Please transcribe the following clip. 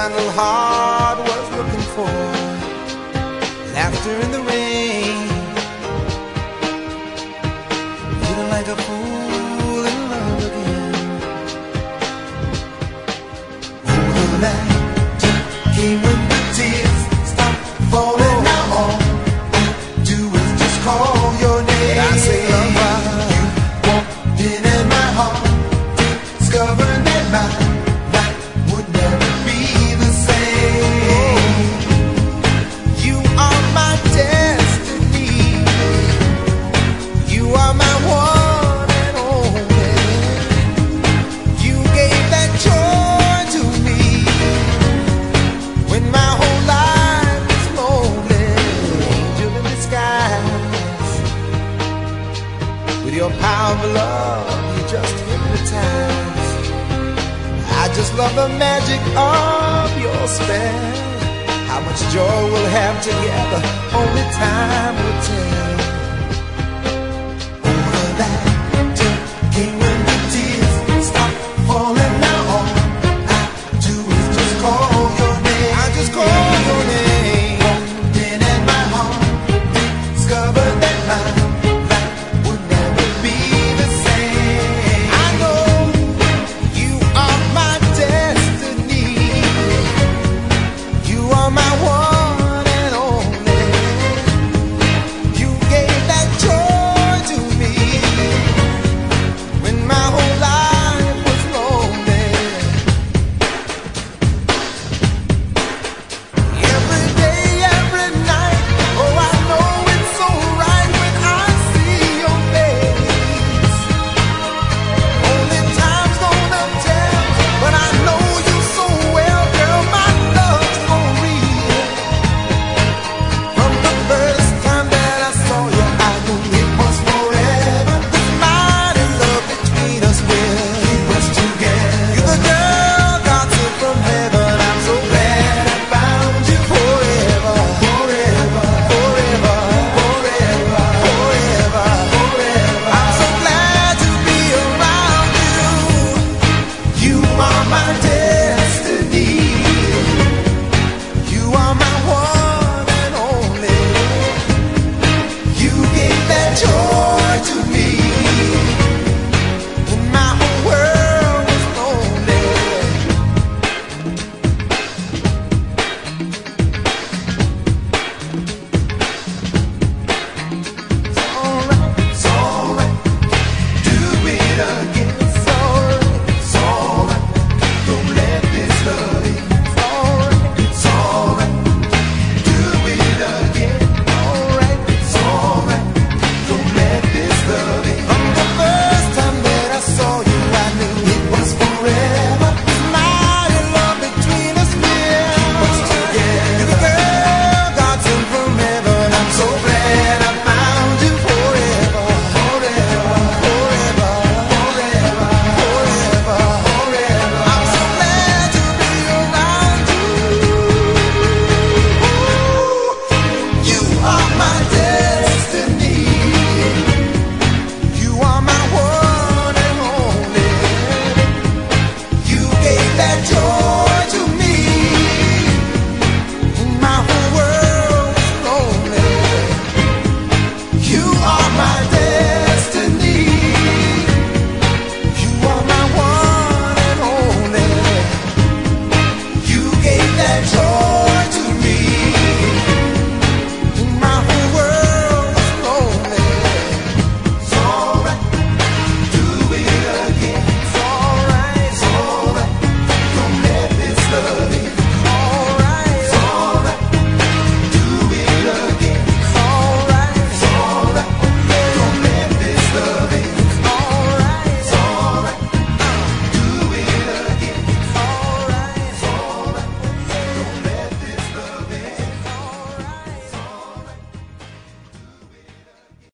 my little heart was looking for. Laughter in the rain, feeling like a fool in love again. Oh, the night came when the tears stopped falling. Now all I do is just call your name. And I say, lover, you walked in my heart, discovered that my life would never be the same. You are my destiny, you are my one and only. You gave that joy to me when my whole life was lonely. Angel in disguise, with your power of love, you just hypnotize. I just love the magic of your spell. How much joy we'll have together, only time